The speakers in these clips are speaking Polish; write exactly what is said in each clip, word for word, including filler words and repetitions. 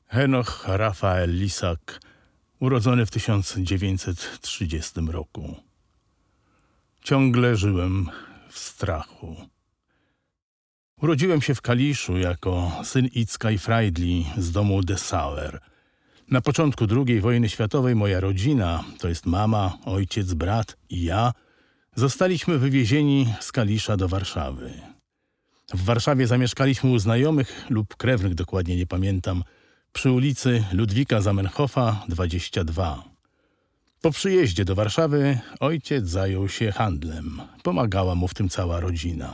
Henoch Rafael Lisak, urodzony w tysiąc dziewięćset trzydziestym roku. Ciągle żyłem w strachu. Urodziłem się w Kaliszu jako syn Itzka i Freidli z domu Dessauer. Na początku drugiej wojny światowej moja rodzina, to jest mama, ojciec, brat i ja, zostaliśmy wywiezieni z Kalisza do Warszawy. W Warszawie zamieszkaliśmy u znajomych lub krewnych, dokładnie nie pamiętam, przy ulicy Ludwika Zamenhofa dwadzieścia dwa. Po przyjeździe do Warszawy ojciec zajął się handlem. Pomagała mu w tym cała rodzina.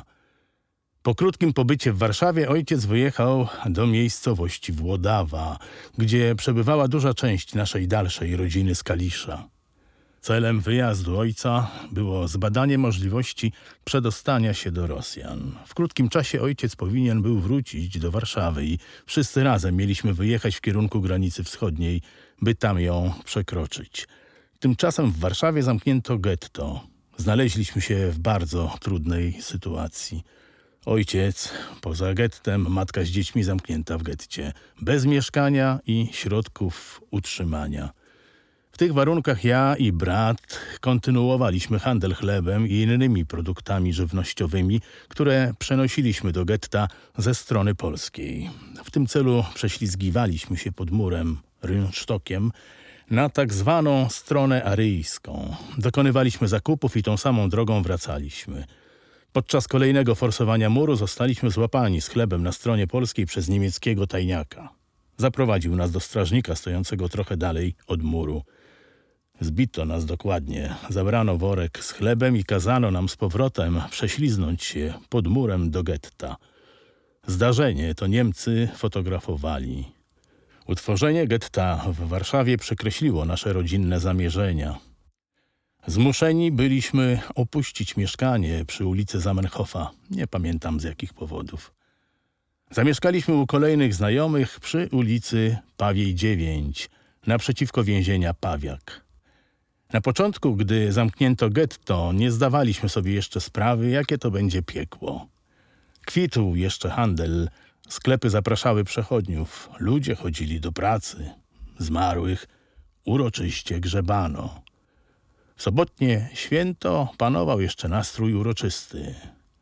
Po krótkim pobycie w Warszawie ojciec wyjechał do miejscowości Włodawa, gdzie przebywała duża część naszej dalszej rodziny z Kalisza. Celem wyjazdu ojca było zbadanie możliwości przedostania się do Rosjan. W krótkim czasie ojciec powinien był wrócić do Warszawy i wszyscy razem mieliśmy wyjechać w kierunku granicy wschodniej, by tam ją przekroczyć. Tymczasem w Warszawie zamknięto getto. Znaleźliśmy się w bardzo trudnej sytuacji. Ojciec poza gettem, matka z dziećmi zamknięta w getcie, bez mieszkania i środków utrzymania. W tych warunkach ja i brat kontynuowaliśmy handel chlebem i innymi produktami żywnościowymi, które przenosiliśmy do getta ze strony polskiej. W tym celu prześlizgiwaliśmy się pod murem Rynsztokiem na tak zwaną stronę aryjską. Dokonywaliśmy zakupów i tą samą drogą wracaliśmy. Podczas kolejnego forsowania muru zostaliśmy złapani z chlebem na stronie polskiej przez niemieckiego tajniaka. Zaprowadził nas do strażnika stojącego trochę dalej od muru. Zbito nas dokładnie, zabrano worek z chlebem i kazano nam z powrotem prześliznąć się pod murem do getta. Zdarzenie to Niemcy fotografowali. Utworzenie getta w Warszawie przekreśliło nasze rodzinne zamierzenia. Zmuszeni byliśmy opuścić mieszkanie przy ulicy Zamenhofa, nie pamiętam z jakich powodów. Zamieszkaliśmy u kolejnych znajomych przy ulicy Pawiej dziewięć, naprzeciwko więzienia Pawiak. Na początku, gdy zamknięto getto, nie zdawaliśmy sobie jeszcze sprawy, jakie to będzie piekło. Kwitł jeszcze handel, sklepy zapraszały przechodniów, ludzie chodzili do pracy, zmarłych uroczyście grzebano. W sobotnie święto panował jeszcze nastrój uroczysty.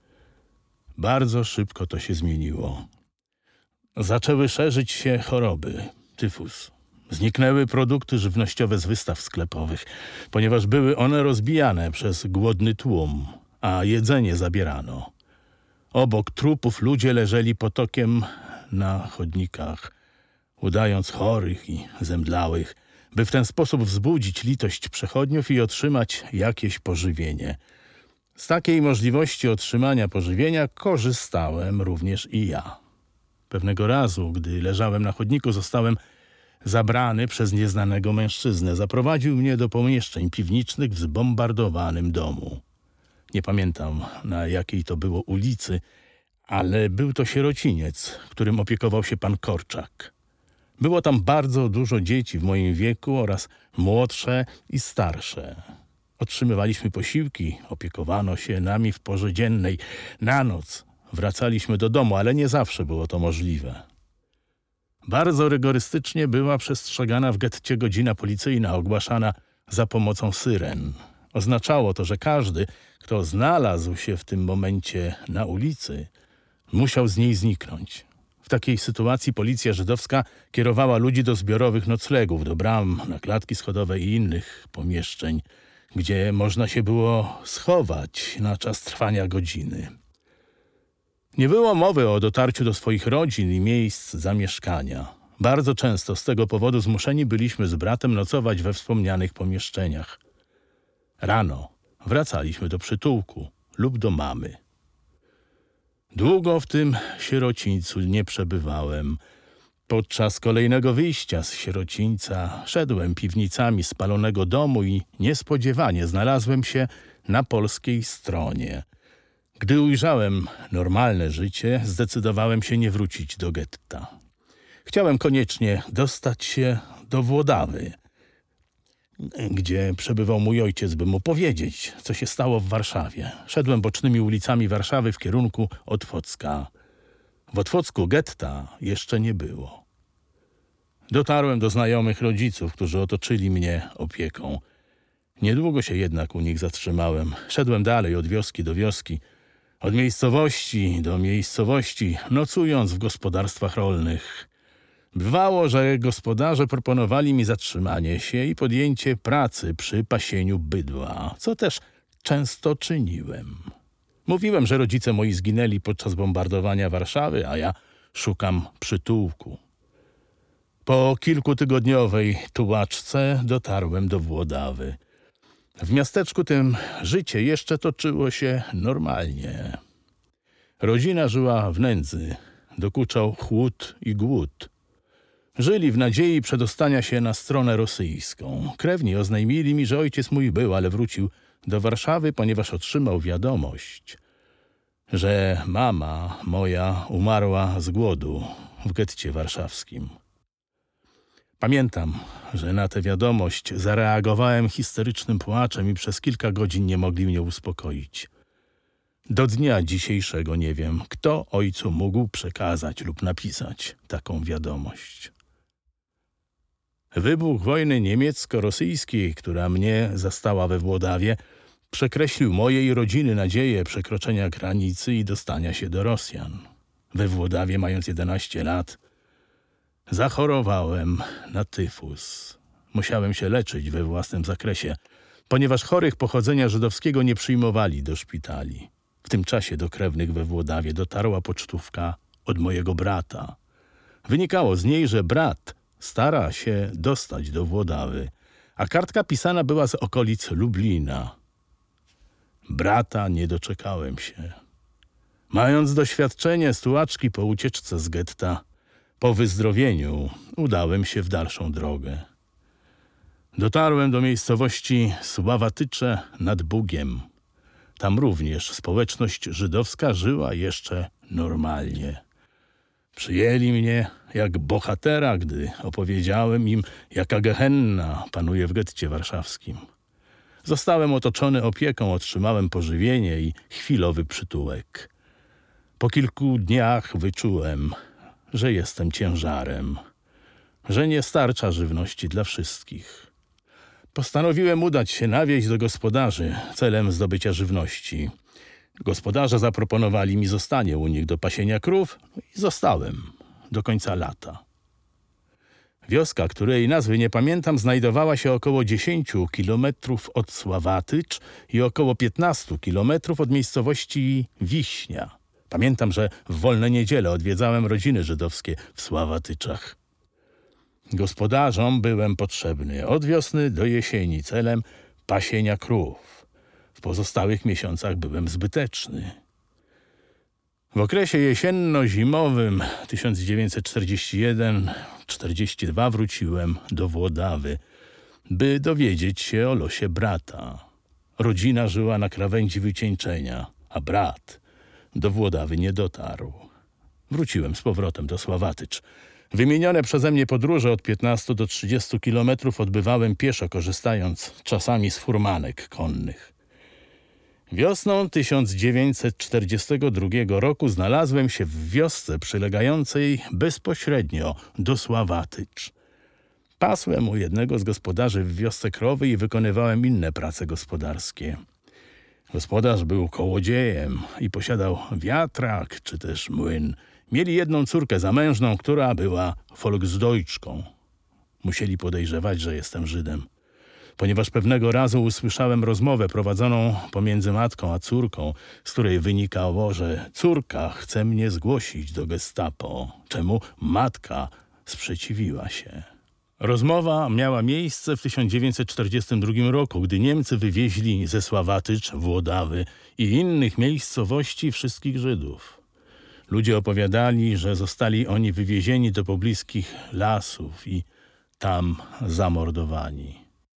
Bardzo szybko to się zmieniło. Zaczęły szerzyć się choroby, tyfus. Zniknęły produkty żywnościowe z wystaw sklepowych, ponieważ były one rozbijane przez głodny tłum, a jedzenie zabierano. Obok trupów ludzie leżeli potokiem na chodnikach, udając chorych i zemdlałych, by w ten sposób wzbudzić litość przechodniów i otrzymać jakieś pożywienie. Z takiej możliwości otrzymania pożywienia korzystałem również i ja. Pewnego razu, gdy leżałem na chodniku, zostałem zabrany przez nieznanego mężczyznę. Zaprowadził mnie do pomieszczeń piwniczych w zbombardowanym domu. Nie pamiętam, na jakiej to było ulicy, ale był to sierociniec, którym opiekował się pan Korczak. Było tam bardzo dużo dzieci w moim wieku oraz młodsze i starsze. Otrzymywaliśmy posiłki, opiekowano się nami w porze dziennej. Na noc wracaliśmy do domu, ale nie zawsze było to możliwe. Bardzo rygorystycznie była przestrzegana w getcie godzina policyjna, ogłaszana za pomocą syren. Oznaczało to, że każdy, kto znalazł się w tym momencie na ulicy, musiał z niej zniknąć. W takiej sytuacji policja żydowska kierowała ludzi do zbiorowych noclegów, do bram, na klatki schodowe i innych pomieszczeń, gdzie można się było schować na czas trwania godziny. Nie było mowy o dotarciu do swoich rodzin i miejsc zamieszkania. Bardzo często z tego powodu zmuszeni byliśmy z bratem nocować we wspomnianych pomieszczeniach. Rano wracaliśmy do przytułku lub do mamy. Długo w tym sierocińcu nie przebywałem. Podczas kolejnego wyjścia z sierocińca szedłem piwnicami spalonego domu i niespodziewanie znalazłem się na polskiej stronie. Gdy ujrzałem normalne życie, zdecydowałem się nie wrócić do getta. Chciałem koniecznie dostać się do Włodawy, gdzie przebywał mój ojciec, by mu powiedzieć, co się stało w Warszawie. Szedłem bocznymi ulicami Warszawy w kierunku Otwocka. W Otwocku getta jeszcze nie było. Dotarłem do znajomych rodziców, którzy otoczyli mnie opieką. Niedługo się jednak u nich zatrzymałem. Szedłem dalej od wioski do wioski, od miejscowości do miejscowości, nocując w gospodarstwach rolnych. Bywało, że gospodarze proponowali mi zatrzymanie się i podjęcie pracy przy pasieniu bydła, co też często czyniłem. Mówiłem, że rodzice moi zginęli podczas bombardowania Warszawy, a ja szukam przytułku. Po kilkutygodniowej tułaczce dotarłem do Włodawy. W miasteczku tym życie jeszcze toczyło się normalnie. Rodzina żyła w nędzy, dokuczał chłód i głód. Żyli w nadziei przedostania się na stronę rosyjską. Krewni oznajmili mi, że ojciec mój był, ale wrócił do Warszawy, ponieważ otrzymał wiadomość, że mama moja umarła z głodu w getcie warszawskim. Pamiętam, że na tę wiadomość zareagowałem histerycznym płaczem i przez kilka godzin nie mogli mnie uspokoić. Do dnia dzisiejszego nie wiem, kto ojcu mógł przekazać lub napisać taką wiadomość. Wybuch wojny niemiecko-rosyjskiej, która mnie zastała we Włodawie, przekreślił mojej rodziny nadzieję przekroczenia granicy i dostania się do Rosjan. We Włodawie, mając jedenaście lat, zachorowałem na tyfus. Musiałem się leczyć we własnym zakresie, ponieważ chorych pochodzenia żydowskiego nie przyjmowali do szpitali. W tym czasie do krewnych we Włodawie dotarła pocztówka od mojego brata. Wynikało z niej, że brat stara się dostać do Włodawy, a kartka pisana była z okolic Lublina. Brata nie doczekałem się. Mając doświadczenie z tułaczki po ucieczce z getta, po wyzdrowieniu udałem się w dalszą drogę. Dotarłem do miejscowości Sławatycze nad Bugiem. Tam również społeczność żydowska żyła jeszcze normalnie. Przyjęli mnie jak bohatera, gdy opowiedziałem im, jaka gehenna panuje w getcie warszawskim. Zostałem otoczony opieką, otrzymałem pożywienie i chwilowy przytułek. Po kilku dniach wyczułem, że jestem ciężarem, że nie starcza żywności dla wszystkich. Postanowiłem udać się na wieś do gospodarzy celem zdobycia żywności. Gospodarze zaproponowali mi zostanie u nich do pasienia krów i zostałem do końca lata. Wioska, której nazwy nie pamiętam, znajdowała się około dziesięciu kilometrów od Sławatycz i około piętnastu kilometrów od miejscowości Wiśnia. Pamiętam, że w wolne niedziele odwiedzałem rodziny żydowskie w Sławatyczach. Gospodarzom byłem potrzebny od wiosny do jesieni celem pasienia krów. W pozostałych miesiącach byłem zbyteczny. W okresie jesienno-zimowym tysiąc dziewięćset czterdziesty pierwszy czterdziesty drugi wróciłem do Włodawy, by dowiedzieć się o losie brata. Rodzina żyła na krawędzi wycieńczenia, a brat do Włodawy nie dotarł. Wróciłem z powrotem do Sławatycz. Wymienione przeze mnie podróże od piętnastu do trzydziestu kilometrów odbywałem pieszo, korzystając czasami z furmanek konnych. Wiosną tysiąc dziewięćset czterdziestego drugiego roku znalazłem się w wiosce przylegającej bezpośrednio do Sławatycz. Pasłem u jednego z gospodarzy w wiosce krowy i wykonywałem inne prace gospodarskie. Gospodarz był kołodziejem i posiadał wiatrak czy też młyn. Mieli jedną córkę zamężną, która była Volksdeutschką. Musieli podejrzewać, że jestem Żydem, ponieważ pewnego razu usłyszałem rozmowę prowadzoną pomiędzy matką a córką, z której wynikało, że córka chce mnie zgłosić do gestapo, czemu matka sprzeciwiła się. Rozmowa miała miejsce w tysiąc dziewięćset czterdziestym drugim roku, gdy Niemcy wywieźli ze Sławatycz, Włodawy i innych miejscowości wszystkich Żydów. Ludzie opowiadali, że zostali oni wywiezieni do pobliskich lasów i tam zamordowani.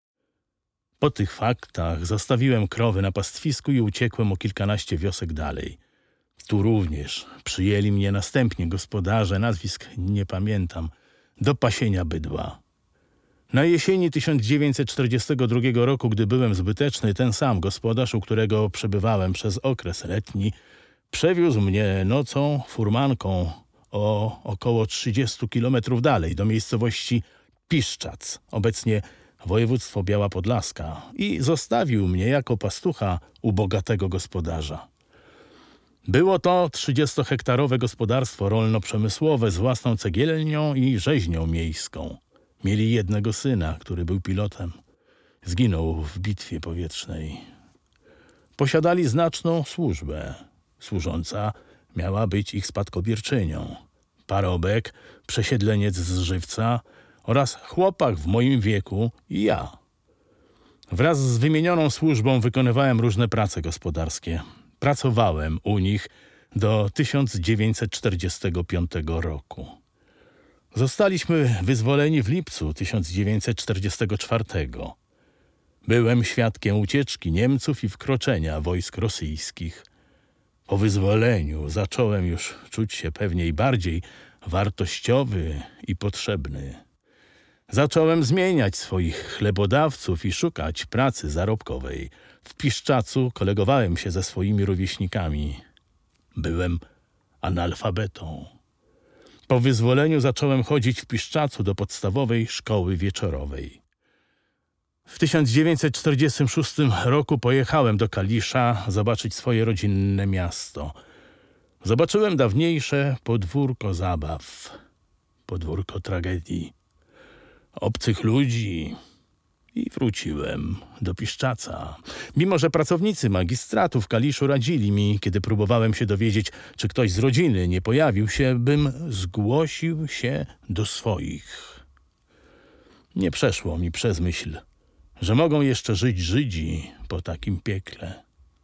Po tych faktach zostawiłem krowy na pastwisku i uciekłem o kilkanaście wiosek dalej. Tu również przyjęli mnie następnie gospodarze, nazwisk nie pamiętam, do pasienia bydła. Na jesieni tysiąc dziewięćset czterdziestego drugiego roku, gdy byłem zbyteczny, ten sam gospodarz, u którego przebywałem przez okres letni, przewiózł mnie nocą furmanką o około trzydzieści kilometrów dalej, do miejscowości Piszczac, obecnie województwo Biała Podlaska, i zostawił mnie jako pastucha u bogatego gospodarza. Było to trzydziestohektarowe gospodarstwo rolno-przemysłowe z własną cegielnią i rzeźnią miejską. Mieli jednego syna, który był pilotem. Zginął w bitwie powietrznej. Posiadali znaczną służbę. Służąca miała być ich spadkobierczynią. Parobek, przesiedleniec z Żywca oraz chłopak w moim wieku i ja. Wraz z wymienioną służbą wykonywałem różne prace gospodarskie. Pracowałem u nich do tysiąc dziewięćset czterdziestego piątego roku. Zostaliśmy wyzwoleni w lipcu tysiąc dziewięćset czterdziestego czwartego. Byłem świadkiem ucieczki Niemców i wkroczenia wojsk rosyjskich. Po wyzwoleniu zacząłem już czuć się pewniej bardziej wartościowy i potrzebny. Zacząłem zmieniać swoich chlebodawców i szukać pracy zarobkowej. W Piszczacu kolegowałem się ze swoimi rówieśnikami. Byłem analfabetą. Po wyzwoleniu zacząłem chodzić w Piszczacu do podstawowej szkoły wieczorowej. W tysiąc dziewięćset czterdziestym szóstym roku pojechałem do Kalisza zobaczyć swoje rodzinne miasto. Zobaczyłem dawniejsze podwórko zabaw, podwórko tragedii, obcych ludzi i wróciłem do Piszczaca. Mimo że pracownicy magistratu w Kaliszu radzili mi, kiedy próbowałem się dowiedzieć, czy ktoś z rodziny nie pojawił się, bym zgłosił się do swoich. Nie przeszło mi przez myśl, że mogą jeszcze żyć Żydzi po takim piekle.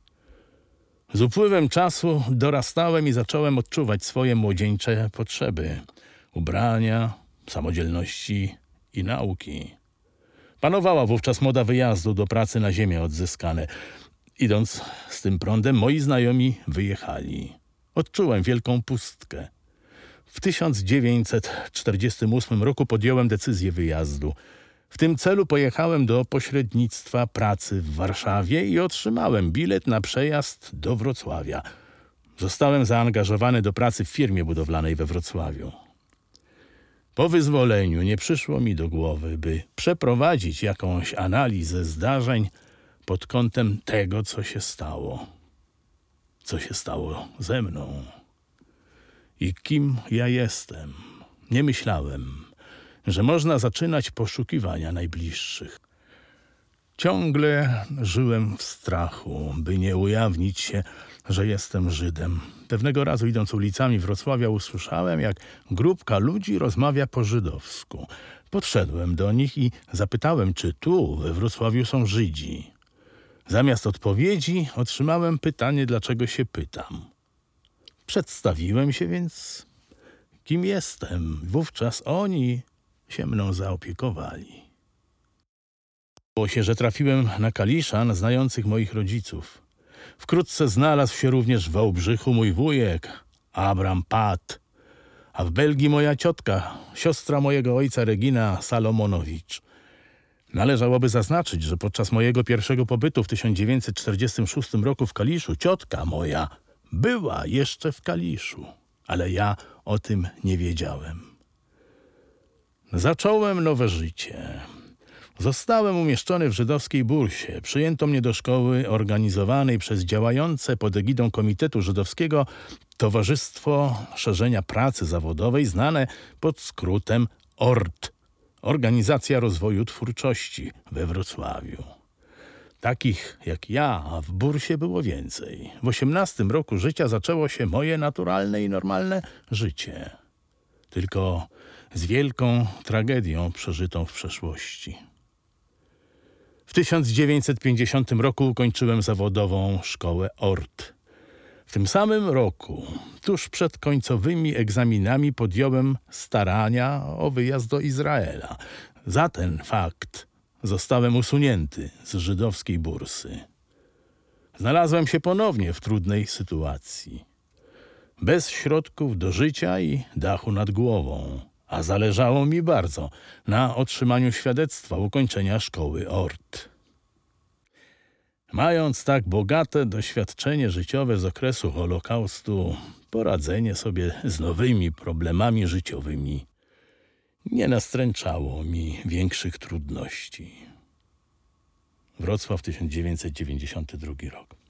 Z upływem czasu dorastałem i zacząłem odczuwać swoje młodzieńcze potrzeby. Ubrania, samodzielności i nauki. Panowała wówczas moda wyjazdu do pracy na ziemię odzyskane. Idąc z tym prądem, moi znajomi wyjechali. Odczułem wielką pustkę. W tysiąc dziewięćset czterdziestym ósmym roku podjąłem decyzję wyjazdu. W tym celu pojechałem do pośrednictwa pracy w Warszawie i otrzymałem bilet na przejazd do Wrocławia. Zostałem zaangażowany do pracy w firmie budowlanej we Wrocławiu. Po wyzwoleniu nie przyszło mi do głowy, by przeprowadzić jakąś analizę zdarzeń pod kątem tego, co się stało. Co się stało ze mną i kim ja jestem. Nie myślałem, że można zaczynać poszukiwania najbliższych. Ciągle żyłem w strachu, by nie ujawnić się, że jestem Żydem. Pewnego razu, idąc ulicami Wrocławia, usłyszałem, jak grupka ludzi rozmawia po żydowsku. Podszedłem do nich i zapytałem, czy tu, we Wrocławiu, są Żydzi. Zamiast odpowiedzi otrzymałem pytanie, dlaczego się pytam. Przedstawiłem się więc, kim jestem. Wówczas oni się mną zaopiekowali. Było się, że trafiłem na Kaliszan znających moich rodziców. Wkrótce znalazł się również w Wałbrzychu mój wujek, Abram Pat, a w Belgii moja ciotka, siostra mojego ojca Regina Salomonowicz. Należałoby zaznaczyć, że podczas mojego pierwszego pobytu w tysiąc dziewięćset czterdziestym szóstym roku w Kaliszu ciotka moja była jeszcze w Kaliszu, ale ja o tym nie wiedziałem. Zacząłem nowe życie. Zostałem umieszczony w żydowskiej bursie. Przyjęto mnie do szkoły organizowanej przez działające pod egidą Komitetu Żydowskiego Towarzystwo Szerzenia Pracy Zawodowej, znane pod skrótem O R T, Organizacja Rozwoju Twórczości we Wrocławiu. Takich jak ja w bursie było więcej. W osiemnastym roku życia zaczęło się moje naturalne i normalne życie. Tylko z wielką tragedią przeżytą w przeszłości. W tysiąc dziewięćset pięćdziesiątym roku ukończyłem zawodową szkołę O R T. W tym samym roku, tuż przed końcowymi egzaminami, podjąłem starania o wyjazd do Izraela. Za ten fakt zostałem usunięty z żydowskiej bursy. Znalazłem się ponownie w trudnej sytuacji. Bez środków do życia i dachu nad głową. A zależało mi bardzo na otrzymaniu świadectwa ukończenia szkoły O R T. Mając tak bogate doświadczenie życiowe z okresu Holokaustu, poradzenie sobie z nowymi problemami życiowymi nie nastręczało mi większych trudności. Wrocław, tysiąc dziewięćset dziewięćdziesiąty drugi rok.